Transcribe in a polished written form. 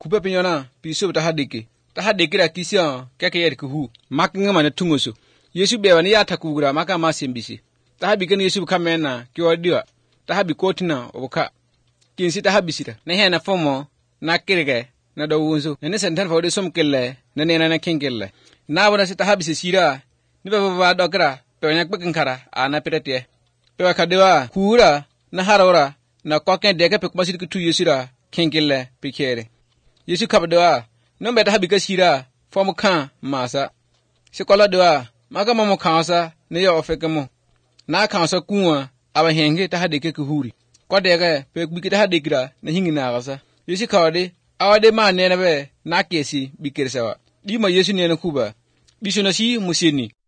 kupa pinyona piso tahadiki ra kisya keke kuhu makinga mana tungusu Yesu bewa ni yata kugura maka masimbisi tahabikeni Yesu kamena kiwadiwa tahabi kotina obuka kinsi tahabisira na hena fomo na kirege na dawunzo na sentan fawde somkelle na nena na kengelle na bona se tahabisi sira ni baba dokra pewanya kbekinkara ana perete pewa kadewa kuura na harora na koken dege pekmasir kutu Yesura kengelle pikere Yesu kabdewa no beta habika sira fomo kan masa se kola dewa maka mamo kansa ne yo ofekemo na kansa kuwa aba henge tahadike kuhuri kodege pekbiki tahadikira na hingina gasa Yesu kawde awade ma nene be na kesi bikirsawa di ma Yesu nene kuba bisuna si musini